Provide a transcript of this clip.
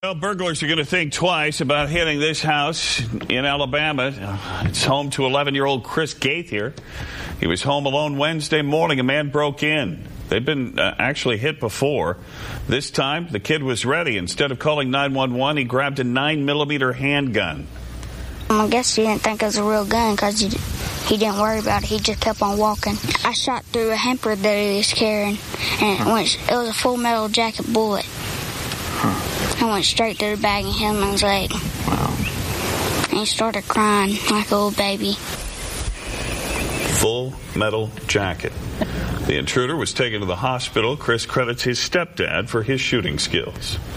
Well, burglars are going to think twice about hitting this house in Alabama. It's home to 11-year-old Chris Gaither. He was home alone Wednesday morning. A man broke in. They've been actually hit before. This time, the kid was ready. Instead of calling 911, he grabbed a 9mm handgun. I guess he didn't think it was a real gun because he didn't worry about it. He just kept on walking. I shot through a hamper that he was carrying, and it was a Full Metal Jacket bullet. I went straight to the bag and hit him in his leg. Wow. And he started crying like a little baby. Full Metal Jacket. The intruder was taken to the hospital. Chris credits his stepdad for his shooting skills.